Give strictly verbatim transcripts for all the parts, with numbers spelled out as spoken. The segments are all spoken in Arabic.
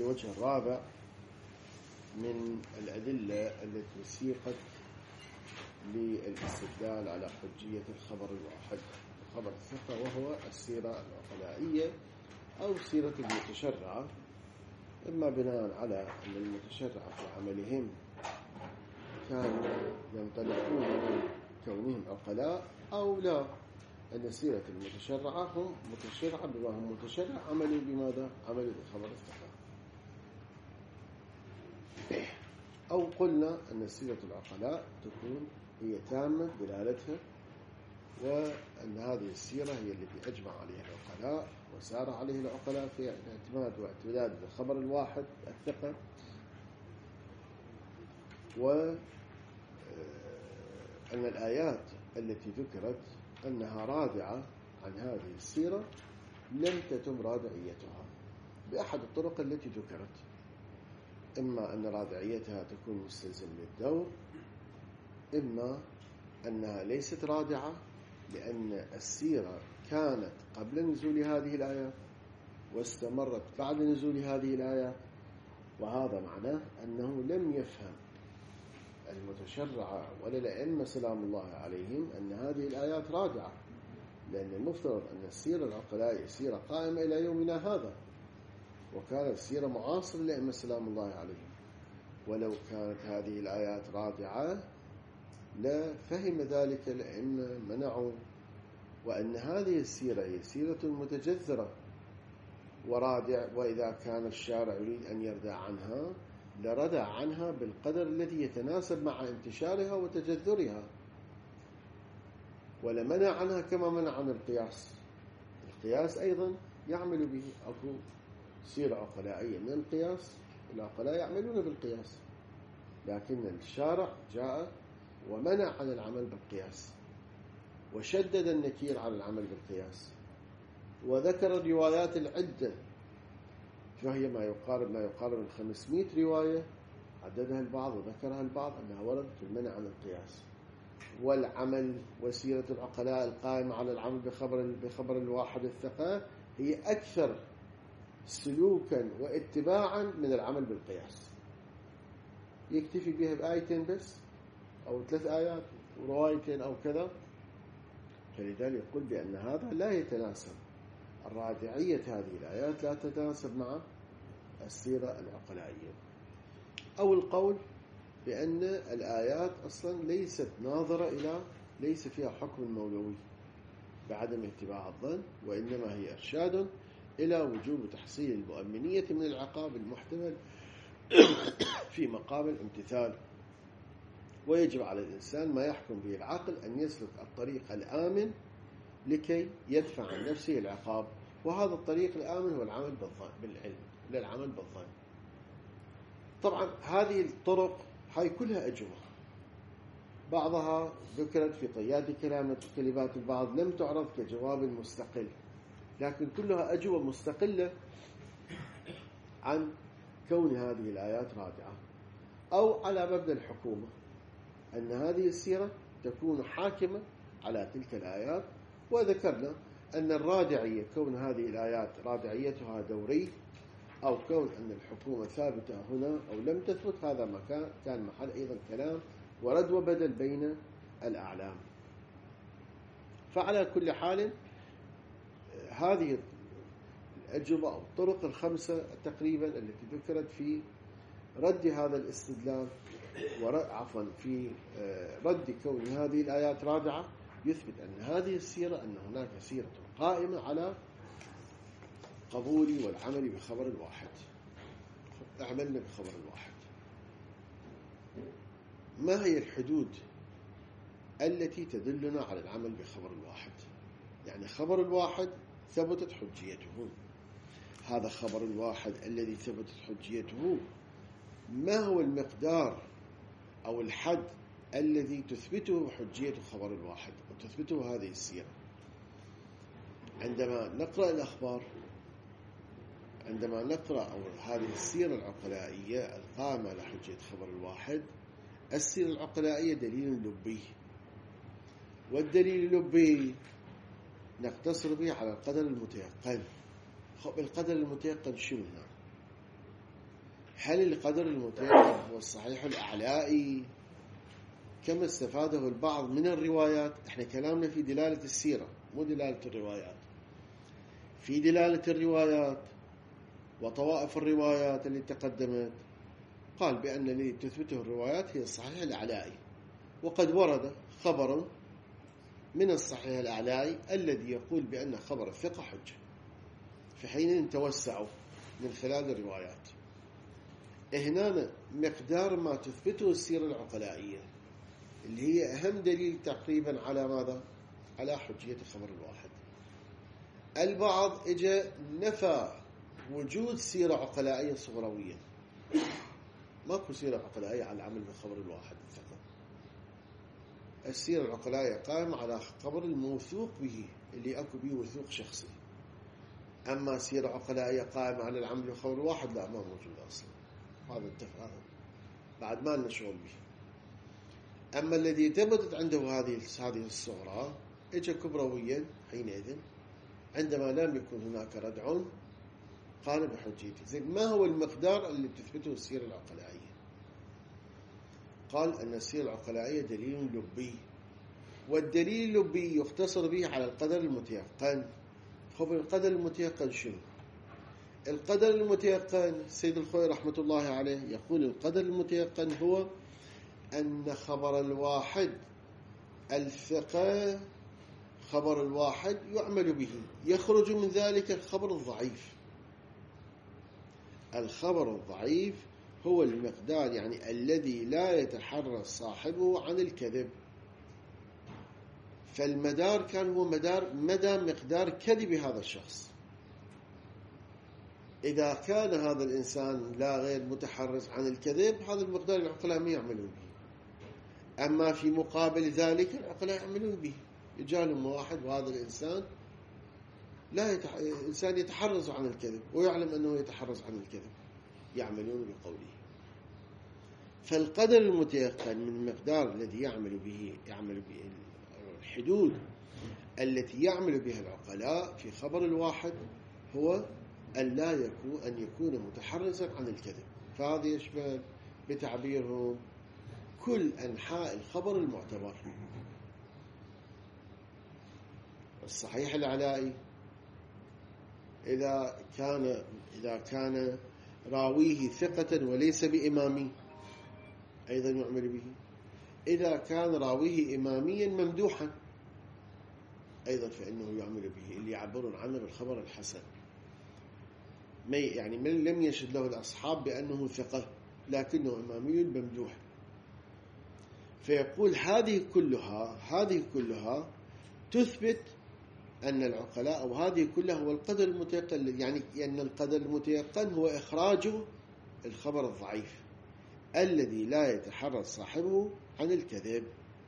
الوجه الرابع من الأدلة التي سيقت للاستدلال على حجية الخبر الواحد خبر الثقة، وهو السيرة العقلائية أو سيرة المتشرعة، إما بناء على أن المتشرعة في عملهم كانوا ينطلقون من كونهم عقلاء، أو لا، أن سيرة المتشرعة هم متشرعة بما هم متشرع عملوا بماذا؟ عملوا بخبر الثقة. أو قلنا أن سيرة العقلاء تكون هي تامة دلالتها، وأن هذه السيرة هي التي أجمع عليها العقلاء وسار عليه العقلاء في الاعتماد واعتداد بالخبر الواحد الثقة، وأن الآيات التي ذكرت أنها رادعة عن هذه السيرة لم تتم رادعيتها بأحد الطرق التي ذكرت، إما أن رادعيتها تكون مستلزم للدور، إما أنها ليست رادعة لأن السيرة كانت قبل نزول هذه الآيات واستمرت بعد نزول هذه الآيات، وهذا معناه أنه لم يفهم المتشرع ولا الأئمة سلام الله عليهم أن هذه الآيات رادعة، لأن المفترض أن السيرة العقلائية سيرة قائمة إلى يومنا هذا، وكانت سيرة معاصرة للأئمة سلام الله عليهم. ولو كانت هذه الآيات رادعة لا فهم ذلك الأئمة، منعوا، وأن هذه السيرة هي سيرة متجذرة ورادع، وإذا كان الشارع يريد أن يردع عنها لردع عنها بالقدر الذي يتناسب مع انتشارها وتجذرها، ولمنع عنها كما منع عن القياس. القياس أيضا يعمل به، أكو سيرة عقلائية من القياس، العقلاء يعملون بالقياس، لكن الشارع جاء ومنع عن العمل بالقياس، وشدد النكير على العمل بالقياس، وذكر الروايات العدة، فهي ما يقارب ما يقارب من خمسمائة رواية عددها البعض وذكرها البعض أنها وردت في المنع عن القياس. والعمل وسيرة العقلاء القائمة على العمل بخبر بخبر الواحد الثقة هي أكثر سلوكا واتباعا من العمل بالقياس، يكتفي بها بآيتين بس أو ثلاث آيات وروايتين أو كذا. فلذلك يقول بأن هذا لا يتناسب، الرادعية هذه الآيات لا تتناسب مع السيرة العقلائية. أو القول بأن الآيات أصلا ليست ناظرة إلى، ليس فيها حكم مولوي بعدم اتباع الظن، وإنما هي إرشاد إلى وجوب تحصيل المؤمنية من العقاب المحتمل في مقام الامتثال، ويجب على الإنسان ما يحكم به العقل أن يسلك الطريق الآمن لكي يدفع عن نفسه العقاب، وهذا الطريق الآمن هو العمل بالظن بالعلم للعمل بالظن. طبعا هذه الطرق هاي كلها أجوبة، بعضها ذكرت في طيات كلمات البعض لم تعرض كجواب مستقل، لكن كلها أجوبة مستقلة عن كون هذه الآيات رادعة، أو على مبدأ الحكومة، أن هذه السيرة تكون حاكمة على تلك الآيات. وذكرنا أن الرادعية كون هذه الآيات رادعيتها دوري، أو كون أن الحكومة ثابتة هنا أو لم تثبت، هذا مكان كان محل أيضا كلام ورد وبدل بين الأعلام. فعلى كل حال هذه الأجوبة أو الطرق الخمسة تقريبا التي ذكرت في رد هذا الاستدلال، عفوا في رد كون هذه الآيات رادعة، يثبت أن هذه السيرة أن هناك سيرة قائمة على قبول والعمل بخبر الواحد، عملنا بخبر الواحد. ما هي الحدود التي تدلنا على العمل بخبر الواحد؟ يعني خبر الواحد ثبتت حجيته، هذا خبر الواحد الذي ثبتت حجيته، ما هو المقدار أو الحد الذي تثبته حجية خبر الواحد وتثبته هذه السيرة؟ عندما نقرأ الأخبار، عندما نقرأ أو هذه السيرة العقلائية القائمة على حجية خبر الواحد، السيرة العقلائية دليل لبي، والدليل اللبي نقتصر به على القدر المتيقن. القدر المتيقن شو هنا؟ هل القدر المتيقن هو الصحيح الأعلائي كما استفاده البعض من الروايات؟ احنا كلامنا في دلالة السيرة مو دلالة الروايات. في دلالة الروايات وطوائف الروايات اللي تقدمت قال بأن الذي تثبته الروايات هي الصحيح الأعلائي، وقد ورد خبر من الصحيح الأعلائي الذي يقول بأن خبر الثقة حجة، في حين توسعوا من خلال الروايات. هنا مقدار ما تثبته السيرة العقلائية اللي هي أهم دليل تقريبا على ماذا؟ على حجية خبر الواحد. البعض اجى نفى وجود سيرة عقلائية صغروية، ماكو سيرة عقلائية على العمل بالخبر الواحد فقط. السيرة العقلائية قائمة على خبر الموثوق به اللي أكو به وثوق شخصي. أما سيرة عقلائية قائمة على العمل بالخبر الواحد لا، ما موجود أصلا. هذا التفاهم بعد ما لنا شغل به. أما الذي ثبتت عنده هذه هذه الصورة اجى كبرويا حينئذ عندما لم يكن هناك ردع قال بحجيته. زين، ما هو المقدار اللي بتثبته السيرة العقلائية؟ قال أن السيرة العقلائية دليل لبي، والدليل اللبي يختصر به على القدر المتيقن. خب القدر المتيقن شنو؟ القدر المتيقن سيد الخوي رحمة الله عليه يقول القدر المتيقن هو أن خبر الواحد الثقة خبر الواحد يعمل به، يخرج من ذلك الخبر الضعيف. الخبر الضعيف هو المقدار يعني الذي لا يتحرى صاحبه عن الكذب. فالمدار كان هو مدار مدى مقدار كذب هذا الشخص. إذا كان هذا الإنسان لا غير متحرز عن الكذب هذا المقدار العقلاء ما يعملون به. أما في مقابل ذلك العقلاء يعملون به. يجالهم واحد وهذا الإنسان لا يتح... إنسان يتحرز عن الكذب ويعلم أنه يتحرز عن الكذب، يعملون بقوله. فالقدر المتيقن من المقدار الذي يعمل به يعمل به الحدود التي يعمل بها العقلاء في خبر الواحد هو أن لا يكون أن يكون متحرزا عن الكذب. فهذا يشمل بتعبيرهم كل أنحاء الخبر المعتبر. الصحيح العلائي إذا كان إذا كان راويه ثقة وليس بإمامي أيضا يعمل به. إذا كان راويه إماميا ممدوحا أيضا فإنه يعمل به، اللي يعبرون عنه بالخبر الحسن. يعني من لم يشهد له الأصحاب بأنه ثقة لكنه إمامي ممدوح. فيقول هذه كلها هذه كلها تثبت أن العقلاء وهذه كلها هو القدر المتيقن، يعني أن القدر المتيقن هو إخراج الخبر الضعيف الذي لا يتحرز صاحبه عن الكذب.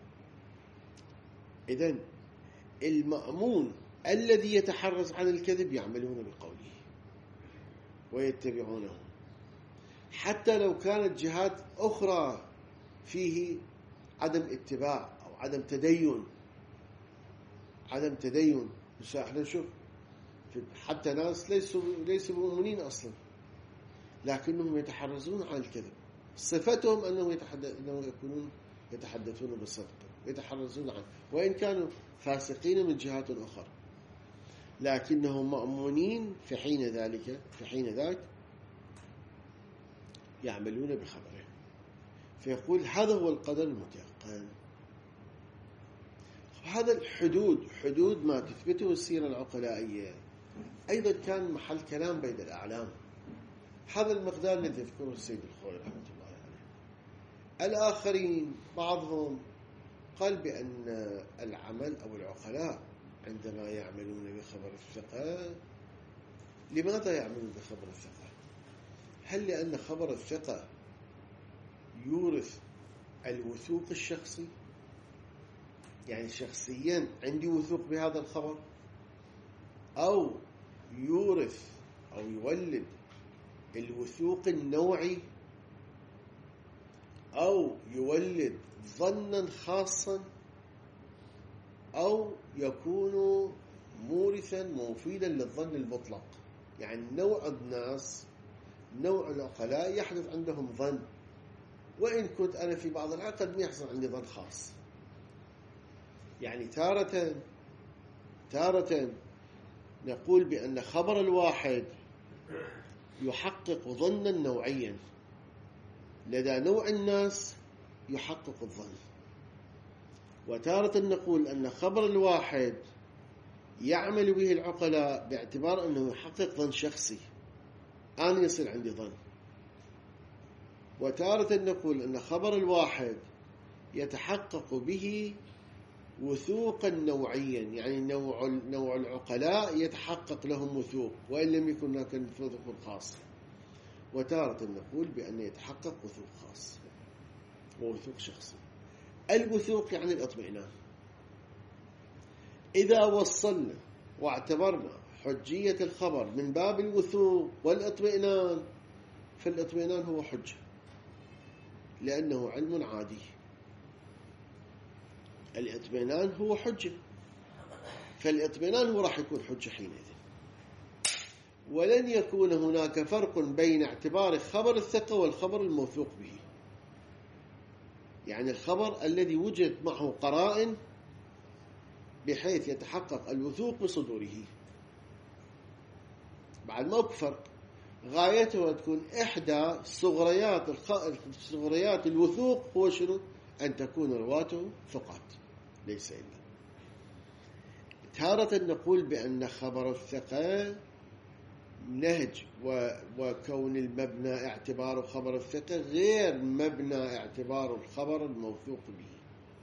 إذن المأمون الذي يتحرز عن الكذب يعملون بقوله ويتبعونه، حتى لو كانت جهات أخرى فيه عدم اتباع أو عدم تدين عدم تدين. بس احنا نشوف حتى ناس ليسوا ليسوا مؤمنين أصلا لكنهم يتحرزون عن الكذب. صفتهم أنهم يتحدث أنهم يكونون يتحدثون بالصدق، يتحرزون عنه وإن كانوا فاسقين من جهات أخرى، لكنهم مأمونين في حين ذلك في حين ذاك يعملون بخبره. فيقول هذا هو القدر المتيقن. هذا الحدود حدود ما تثبته السيرة العقلائية أيضا كان محل كلام بين الأعلام. هذا المقدار الذي يذكره السيد الخوي رحمة الله عليه. الآخرين بعضهم قال بأن العمل أو العقلاء عندما يعملون بخبر الثقة، لماذا يعملون بخبر الثقة؟ هل لأن خبر الثقة يورث الوثوق الشخصي؟ يعني شخصيا عندي وثوق بهذا الخبر، أو يورث أو يولد الوثوق النوعي، أو يولد ظنا خاصا، أو يكون مورثا مفيدا للظن المطلق. يعني نوع الناس نوع العقلاء يحدث عندهم ظن، وإن كنت أنا في بعض العقد ما يحصل عندي ظن خاص. يعني تارة تارة نقول بأن خبر الواحد يحقق ظنا نوعيا لدى نوع الناس يحقق الظن، وتارة نقول أن خبر الواحد يعمل به العقلاء باعتبار أنه يحقق ظن شخصي، أنا يصير عندي ظن. وتارة نقول أن خبر الواحد يتحقق به وثوقا نوعيا، يعني نوع نوع العقلاء يتحقق لهم وثوق وإن لم يكن هناك وثوق خاص. وتارة نقول بأن يتحقق وثوق خاص ووثوق شخصي. الوثوق يعني الاطمئنان. إذا وصلنا واعتبرنا حجية الخبر من باب الوثوق والاطمئنان، فالاطمئنان هو حجة لأنه علم عادي. الاطمئنان هو حجة، فالاطمئنان هو راح يكون حجة حينئذ. ولن يكون هناك فرق بين اعتبار خبر الثقة والخبر الموثوق به، يعني الخبر الذي وجد معه قرائن بحيث يتحقق الوثوق بصدوره. بعد ما فرق، غايته تكون إحدى صغريات صغريات الوثوق هو شنو؟ أن تكون رواته ثقات ليس إلا. تارة نقول بأن خبر الثقة نهج وكون المبنى اعتبار خبر الثقة غير مبنى اعتبار الخبر الموثوق به.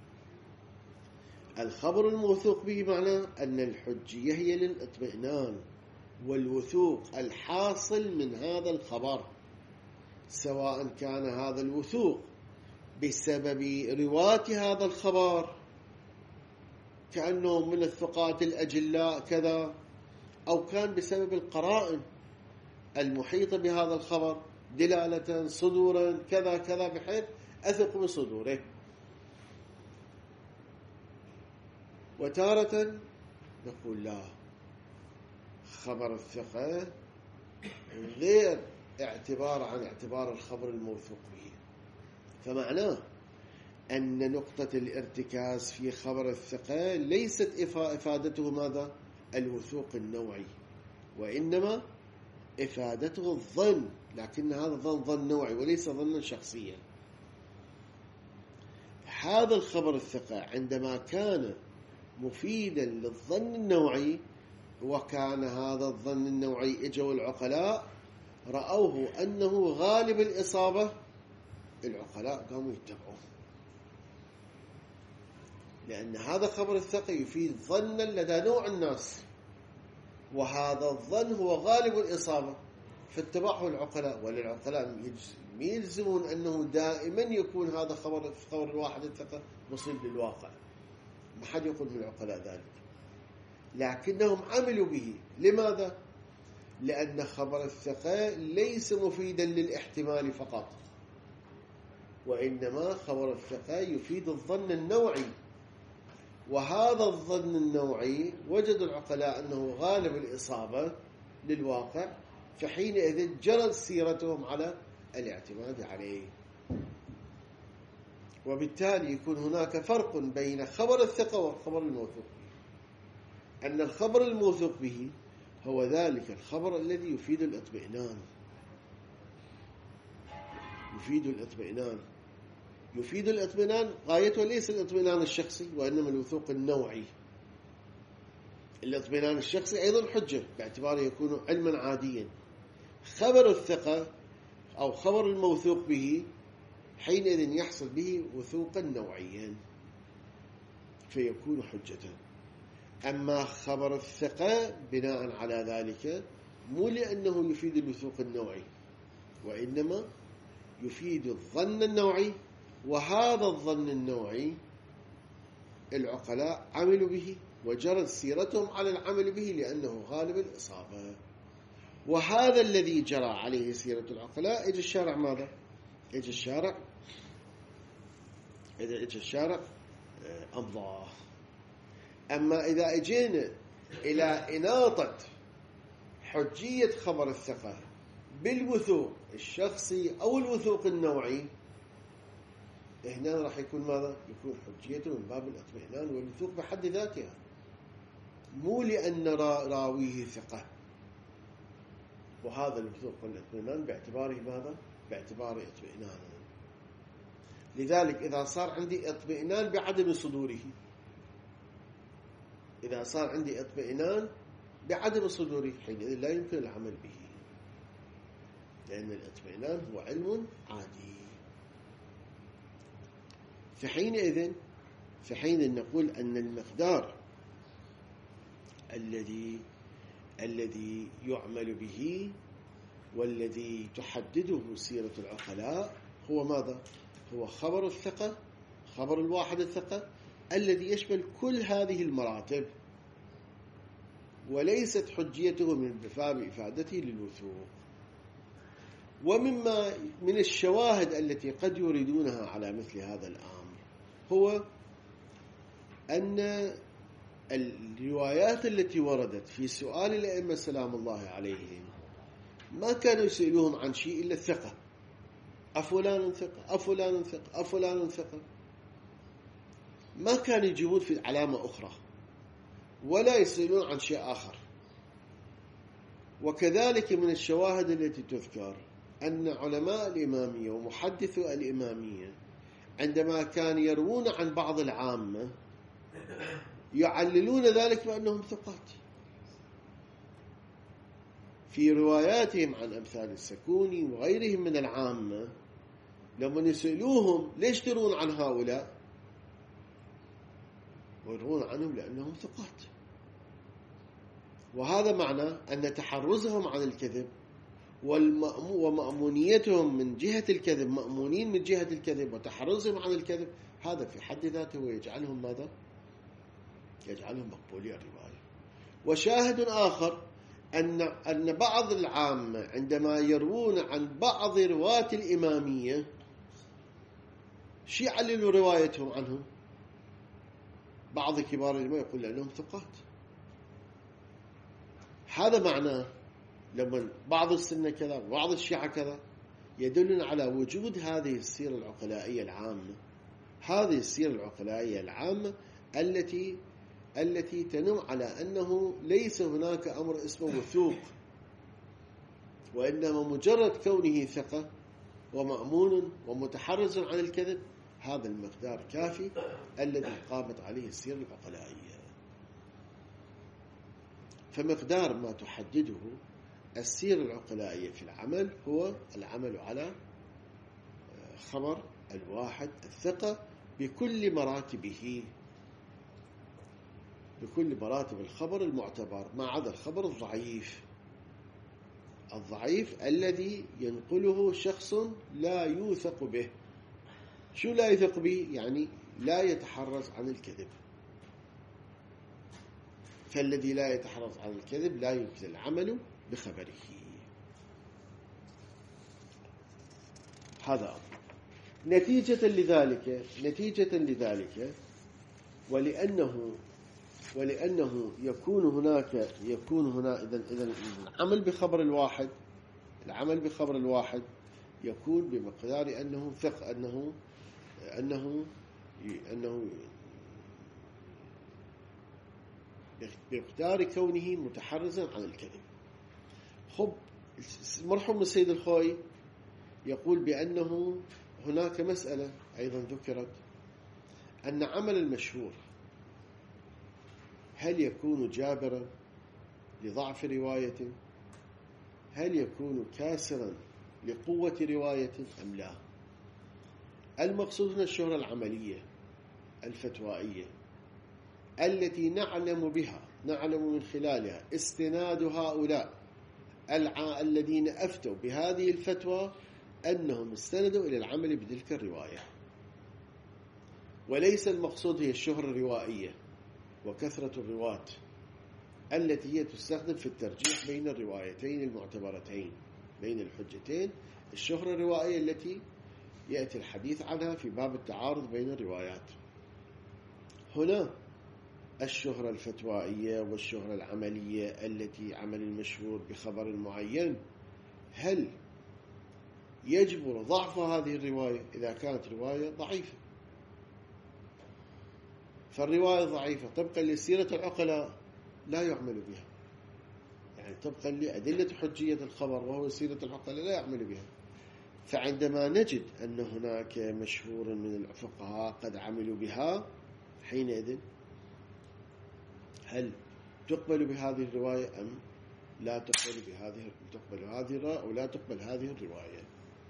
الخبر الموثوق به معناه أن الحجية هي للاطمئنان والوثوق الحاصل من هذا الخبر، سواء كان هذا الوثوق بسبب رواة هذا الخبر كأنه من الثقات الأجلاء كذا، أو كان بسبب القرائن المحيطة بهذا الخبر دلالة صدورا كذا كذا بحيث أثق بصدوره. وتارة نقول لا، خبر الثقة غير اعتبار عن اعتبار الخبر الموثوق به. فمعناه أن نقطة الارتكاز في خبر الثقة ليست إفادته ماذا؟ الوثوق النوعي، وإنما إفادته الظن، لكن هذا الظن ظن نوعي وليس ظنا شخصيا. هذا الخبر الثقة عندما كان مفيدا للظن النوعي، وكان هذا الظن النوعي اجوا العقلاء رأوه أنه غالب الإصابة، العقلاء قاموا يتبعوه، لأن هذا خبر الثقة يفيد ظنا لدى نوع الناس، وهذا الظن هو غالب الإصابة، فاتبعه العقلاء. وللعقلاء يلزمون أنه دائما يكون هذا خبر خبر الواحد الثقة مصيب للواقع، ما حد يقول من العقلاء ذلك، لكنهم عملوا به. لماذا؟ لأن خبر الثقة ليس مفيدا للاحتمال فقط، وإنما خبر الثقة يفيد الظن النوعي، وهذا الظن النوعي وجد العقلاء أنه غالب الإصابة للواقع، فحينئذ جرت سيرتهم على الاعتماد عليه. وبالتالي يكون هناك فرق بين خبر الثقة والخبر الموثوق به، أن الخبر الموثوق به هو ذلك الخبر الذي يفيد الاطمئنان، يفيد الاطمئنان يفيد الاطمئنان غايته ليس الاطمئنان الشخصي وإنما الوثوق النوعي. الاطمئنان الشخصي أيضا حجة باعتباره يكون علما عاديا. خبر الثقة أو خبر الموثوق به حينئذ يحصل به وثوقا نوعيا فيكون حجة. أما خبر الثقة بناء على ذلك مو لأنه يفيد الوثوق النوعي، وإنما يفيد الظن النوعي، وهذا الظن النوعي العقلاء عملوا به وجرت سيرتهم على العمل به لأنه غالب الإصابة. وهذا الذي جرى عليه سيرة العقلاء اجى الشارع ماذا؟ اجى الشارع إذا اجى الشارع أمضاه. أما إذا اجينا إلى إناطة حجية خبر الثقة بالوثوق الشخصي أو الوثوق النوعي، هنا راح يكون ماذا؟ يكون حجيته من باب الاطمئنان والوثوق بحد ذاتها، مو لأن راويه ثقة. وهذا الوثوق والاطمئنان باعتباره ماذا؟ باعتباره اطمئنان. لذلك إذا صار عندي اطمئنان بعدم صدوره، إذا صار عندي اطمئنان بعدم صدوره، حينئذ لا يمكن العمل به، لأن الاطمئنان هو علم عادي. في حينئذ في حين نقول أن المقدار الذي الذي يعمل به والذي تحدده سيرة العقلاء هو ماذا؟ هو خبر الثقة، خبر الواحد الثقة الذي يشمل كل هذه المراتب، وليست حجيته من باب إفادته للوثوق. ومما من الشواهد التي قد يريدونها على مثل هذا الأمر هو أن الروايات التي وردت في سؤال الأئمة سلام الله عليهم ما كانوا يسألوهم عن شيء إلا الثقة، أفلان ثقة أفلان ثقة أفلان ثقة، ما كانوا يجيبون في علامة أخرى ولا يسألون عن شيء آخر. وكذلك من الشواهد التي تذكر أن علماء الإمامية ومحدثو الإمامية عندما كانوا يروون عن بعض العامة يعللون ذلك بأنهم ثقات. في رواياتهم عن أمثال السكوني وغيرهم من العامة لما يسألوهم ليش ترون عن هؤلاء، ويرون عنهم لأنهم ثقات. وهذا معنى أن تحرزهم عن الكذب ومأمونيتهم من جهة الكذب، مأمونين من جهة الكذب، وتحرزهم عن الكذب، هذا في حد ذاته ويجعلهم ماذا؟ يجعلهم مقبولي الرواية. وشاهد آخر أن أن بعض العامة عندما يروون عن بعض رواة الإمامية شي يعللوا روايتهم عنهم، بعض كبار العلماء يقول لأنهم ثقات. هذا معناه لما بعض السنة كذا وبعض الشيعة كذا يدلون على وجود هذه السيرة العقلائية العامة، هذه السيرة العقلائية العامة التي التي تنم على أنه ليس هناك أمر اسمه وثوق، وإنما مجرد كونه ثقة ومأمون ومتحرز عن الكذب، هذا المقدار كافي الذي قامت عليه السيرة العقلائية. فمقدار ما تحدده السيرة العقلائية في العمل هو العمل على خبر الواحد الثقة بكل مراتبه، بكل مراتب الخبر المعتبر، ما عدا الخبر الضعيف، الضعيف الذي ينقله شخص لا يوثق به. شو لا يوثق به؟ يعني لا يتحرز عن الكذب. فالذي لا يتحرز عن الكذب لا يمكن العمل بخبره. هذا أمر. نتيجة لذلك نتيجة لذلك ولأنه ولأنه يكون هناك يكون هنا إذا إذا العمل بخبر الواحد العمل بخبر الواحد يكون بمقدار أنه ثق أنه أنه أنه بمقدار كونه متحرزا عن الكذب. خب مرحوم السيد الخوئي يقول بأنه هناك مسألة أيضا ذكرت، أن عمل المشهور هل يكون جابرا لضعف رواية؟ هل يكون كاسرا لقوة رواية أم لا؟ المقصود هنا الشهرة العملية الفتوائية التي نعلم بها نعلم من خلالها استناد هؤلاء الذين أفتوا بهذه الفتوى أنهم استندوا إلى العمل بتلك الرواية، وليس المقصود هي الشهرة الروائية وكثرة الرواة التي هي تستخدم في الترجيح بين الروايتين المعتبرتين، بين الحجتين. الشهرة الروائية التي يأتي الحديث عنها في باب التعارض بين الروايات. هنا الشهرة الفتوائية والشهرة العملية التي عمل المشهور بخبر معين هل يجبر ضعف هذه الرواية إذا كانت رواية ضعيفة؟ فالرواية ضعيفة طبقا لسيرة العقلاء لا يعمل بها، يعني طبقا لأدلة حجية الخبر وهو سيرة العقلاء لا يعمل بها. فعندما نجد أن هناك مشهور من الفقهاء قد عملوا بها، حينئذ هل تقبل بهذه الرواية أم لا تقبل بهذه تقبل هذه الرواية أو لا تقبل هذه الرواية؟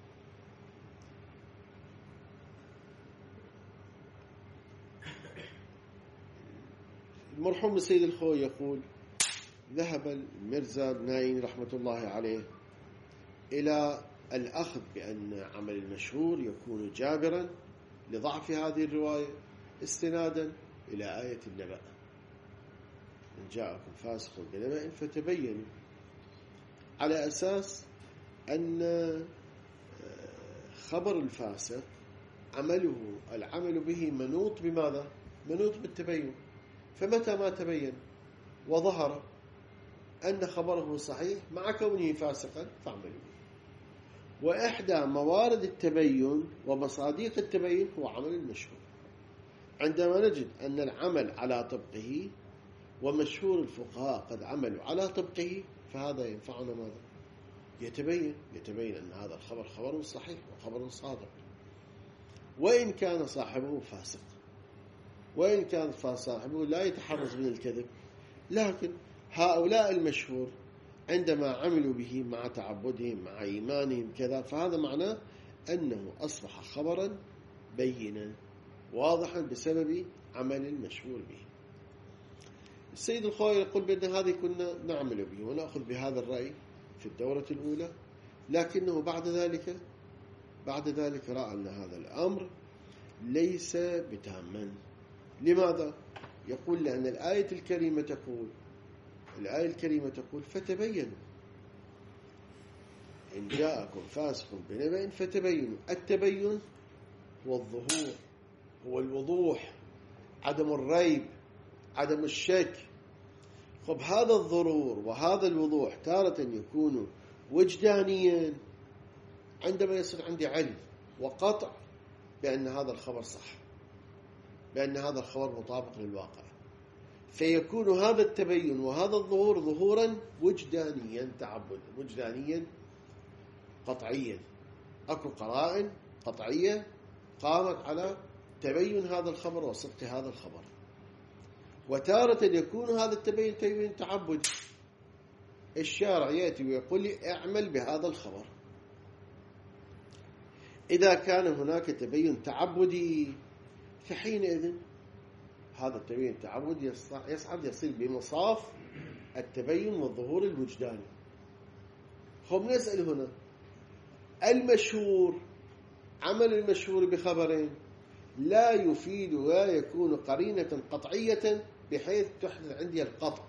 المرحوم السيد الخوي يقول: ذهب الميرزا بناين رحمة الله عليه إلى الأخذ بأن عمل المشهور يكون جابرا لضعف هذه الرواية استنادا إلى آية النبأ: إن جاءكم فاسق بنبأ فتبينوا، على أساس أن خبر الفاسق عمله العمل به منوط بماذا؟ منوط بالتبين. فمتى ما تبين وظهر أن خبره صحيح مع كونه فاسقا فاعملوا به. وإحدى موارد التبين ومصادق التبين هو عمل المشهور. عندما نجد أن العمل على طبقه ومشهور الفقهاء قد عملوا على طبقه، فهذا ينفعنا ماذا؟ يتبين يتبين أن هذا الخبر خبر صحيح وخبر صادق، وإن كان صاحبه فاسق، وإن كان صاحبه لا يتحرز من الكذب، لكن هؤلاء المشهور عندما عملوا به مع تعبدهم مع إيمانهم كذا، فهذا معناه أنه أصبح خبرا بينا واضحا بسبب عمل المشهور به. السيد الخوي يقول بأن هذه كنا نعمل به ونأخذ بهذا الرأي في الدورة الأولى، لكنه بعد ذلك بعد ذلك رأى أن هذا الأمر ليس بتاما. لماذا؟ يقول لأن الآية الكريمة تقول الآية الكريمة تقول فتبينوا إن جاءكم فاسق بنبأ فتبينوا. التبين هو الظهور، هو الوضوح، عدم الريب، عدم الشك. خب هذا الظهور وهذا الوضوح تارة يكون وجدانيا عندما يصير عندي علم وقطع بأن هذا الخبر صح، بأن هذا الخبر مطابق للواقع، فيكون هذا التبين وهذا الظهور ظهورا وجدانيا تعبد وجدانيا قطعيا. أكو قرائن قطعية قامت على تبين هذا الخبر وصدق هذا الخبر. وتارة يكون هذا التبين تبين تعبدي، الشارع يأتي ويقول لي اعمل بهذا الخبر. إذا كان هناك تبين تعبدي فحينئذ هذا التبين التعبدي يصعد يصل بمصاف التبين والظهور الوجداني. خب نسأل هنا المشهور، عمل المشهور بخبرين لا يفيد ولا يكون قرينة قطعية بحيث تحدث عندي القطع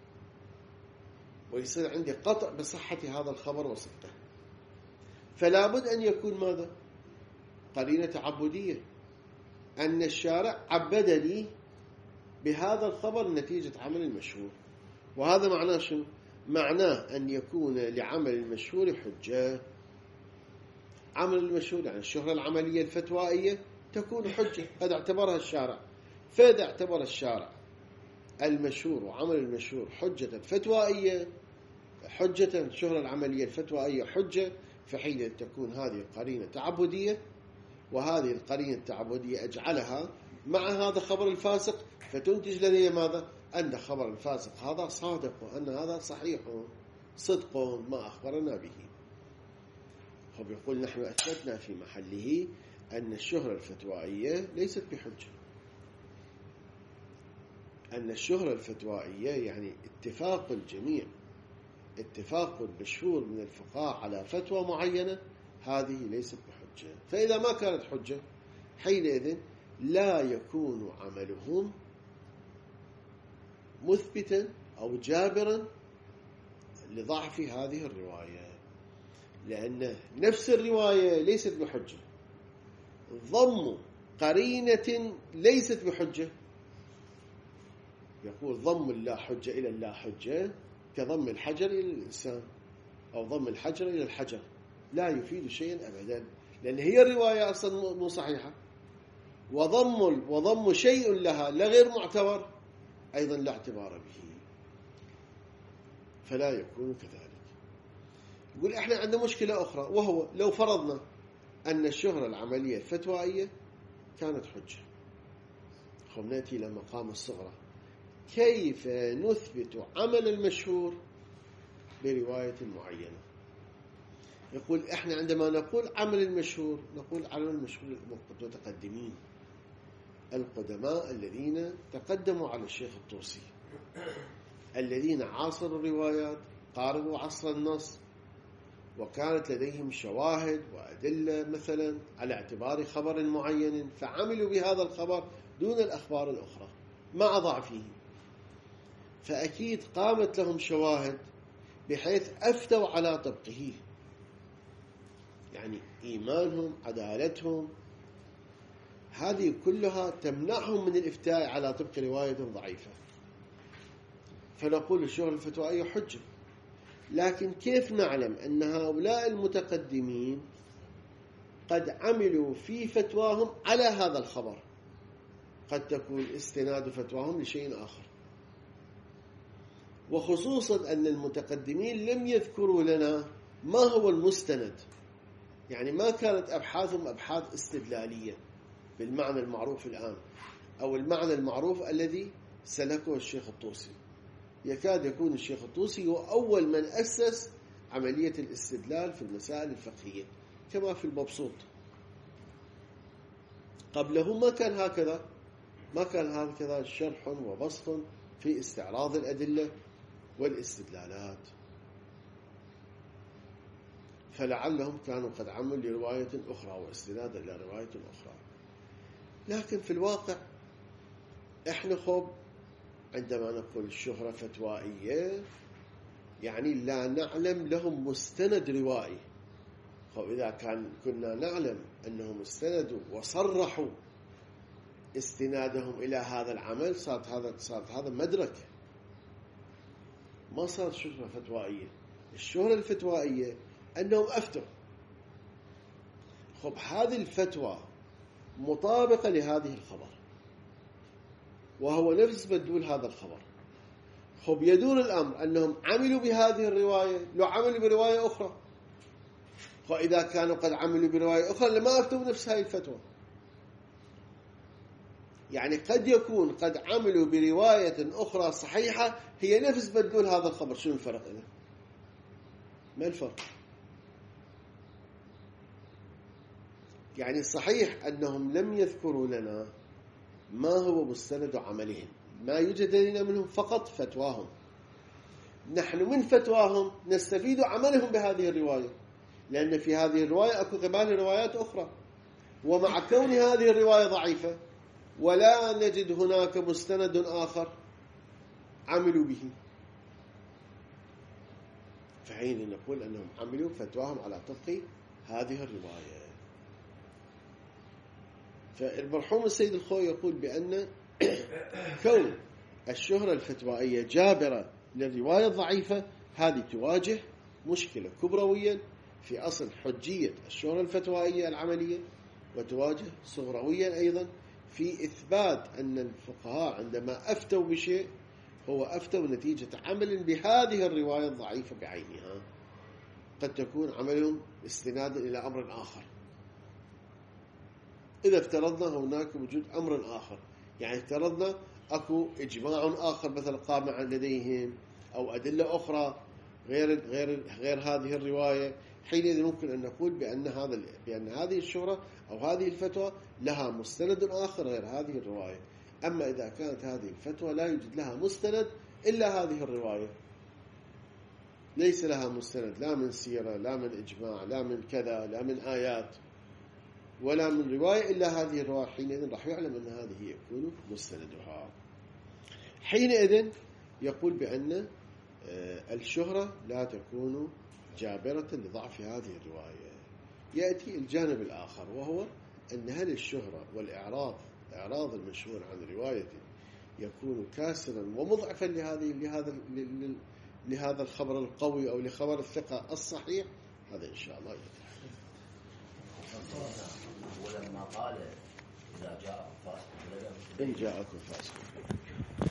ويصير عندي قطع بصحة هذا الخبر وصدقه، فلا بد أن يكون ماذا؟ قرينة تعبدية، أن الشارع عبدني بهذا الخبر نتيجة عمل المشهور. وهذا معناه شنو؟ معناه أن يكون لعمل المشهور حجة. عمل المشهور يعني الشهرة العملية الفتوائية تكون حجة، هذا اعتبرها الشارع. فإذا اعتبر الشارع المشهور وعمل المشهور حجة فتوائية، حجة الشهرة العملية الفتوائية حجة، فحين تكون هذه قرينة تعبدية، وهذه القرينة التعبدية أجعلها مع هذا خبر الفاسق، فتنتج لدي ماذا؟ أن خبر الفاسق هذا صادق، وأن هذا صحيح صدق ما أخبرنا به. خب يقول نحن أثبتنا في محله أن الشهرة الفتوائية ليست بحجة، أن الشهرة الفتوائية يعني اتفاق الجميع، اتفاق المشهور من الفقهاء على فتوى معينة، هذه ليست بحجة. فإذا ما كانت حجة حينئذ لا يكون عملهم مثبتا أو جابرا لضعف هذه الرواية، لأن نفس الرواية ليست بحجة. ضم قرينة ليست بحجة، يقول ضم اللا حجة إلى اللا حجة كضم الحجر إلى الإنسان. أو ضم الحجر إلى الحجر لا يفيد شيئا أبدا، لأن هي الرواية أصلا مو صحيحة، وضم وضم شيء لها لا غير معتبر أيضا لا اعتبار به، فلا يكون كذلك. يقول إحنا عندنا مشكلة أخرى، وهو لو فرضنا أن الشهرة العملية الفتوائية كانت حجة، خب نأتي إلى مقام الصغرى، كيف نثبت عمل المشهور برواية معينة؟ يقول إحنا عندما نقول عمل المشهور نقول عمل المشهور المتقدمين القدماء الذين تقدموا على الشيخ الطوسي، الذين عاصروا الروايات، قاربوا عصر النص، وكانت لديهم شواهد وأدلة مثلا على اعتبار خبر معين، فعملوا بهذا الخبر دون الأخبار الأخرى مع ضعفه، فأكيد قامت لهم شواهد بحيث أفتوا على طبقه، يعني إيمانهم، عدالتهم، هذه كلها تمنعهم من الإفتاء على طبق رواية ضعيفة، فنقول الشهرة الفتوائية حجة. لكن كيف نعلم أن هؤلاء المتقدمين قد عملوا في فتواهم على هذا الخبر؟ قد تكون استناد فتواهم لشيء آخر، وخصوصا أن المتقدمين لم يذكروا لنا ما هو المستند، يعني ما كانت أبحاثهم أبحاث استدلالية بالمعنى المعروف الآن، أو المعنى المعروف الذي سلكه الشيخ الطوسي. يكاد يكون الشيخ الطوسي هو أول من أسس عملية الاستدلال في المسائل الفقهية كما في المبسوط، قبله ما كان هكذا، ما كان هكذا شرح وبسط في استعراض الأدلة والاستدلالات، فلعلهم كانوا قد عملوا لرواية أخرى واستنادا إلى رواية أخرى. لكن في الواقع إحنا خب عندما نقول الشهرة فتوائية يعني لا نعلم لهم مستند روائي. خب إذا كان كنا نعلم أنهم استندوا وصرحوا استنادهم إلى هذا العمل صارت هذا صارت هذا مدرك، ما صارت شهرة فتوائية. الشهرة الفتوائية أنهم أفتوا، خب هذه الفتوى مطابقة لهذه الخبر وهو نفس مدلول هذا الخبر، خب يدور الأمر أنهم عملوا بهذه الرواية لو عملوا برواية أخرى، فإذا كانوا قد عملوا برواية أخرى لما أفتوا نفس هذه الفتوى. يعني قد يكون قد عملوا برواية أخرى صحيحة هي نفس مدلول هذا الخبر، شنو الفرق إذا؟ ما الفرق؟ يعني صحيح أنهم لم يذكروا لنا ما هو مستند عملهم، ما يوجد لنا منهم فقط فتواهم، نحن من فتواهم نستفيد عملهم بهذه الرواية، لأن في هذه الرواية أكو قبال روايات أخرى، ومع كون هذه الرواية ضعيفة ولا نجد هناك مستند آخر عملوا به، فحين نقول أنهم عملوا فتواهم على طبق هذه الرواية. فالمرحوم السيد الخوي يقول بأن كون الشهرة الفتوائية جابرة للرواية الضعيفة هذه تواجه مشكلة كبروية في أصل حجية الشهرة الفتوائية العملية، وتواجه صغرويا أيضا في إثبات أن الفقهاء عندما أفتوا بشيء هو أفتوا نتيجة عمل بهذه الرواية الضعيفة بعينها، قد تكون عملهم استنادا إلى أمر آخر. إذا افترضنا هناك وجود أمر آخر، يعني افترضنا أكو إجماع آخر مثلا قام لديهم أو أدلة أخرى غير غير غير هذه الرواية، حينئذ ممكن أن نقول بأن هذا بأن هذه الشهرة أو هذه الفتوى لها مستند آخر غير هذه الرواية. أما إذا كانت هذه الفتوى لا يوجد لها مستند إلا هذه الرواية، ليس لها مستند لا من سيرة لا من إجماع لا من كذا لا من آيات ولا من رواية إلا هذه الرواية، حينئذ راح يعلم أن هذه يكون مستندها. حينئذ يقول بأن الشهرة لا تكون جابرة لضعف هذه الرواية. يأتي الجانب الآخر وهو أن هل الشهرة والإعراض إعراض المشهور عن رواية يكون كاسرا ومضعفا لهذه لهذا لهذا الخبر القوي أو لخبر الثقة الصحيح، هذا إن شاء الله يتحدث. ولما قال إذا جاءكم فاسق إن جاءكم فاسق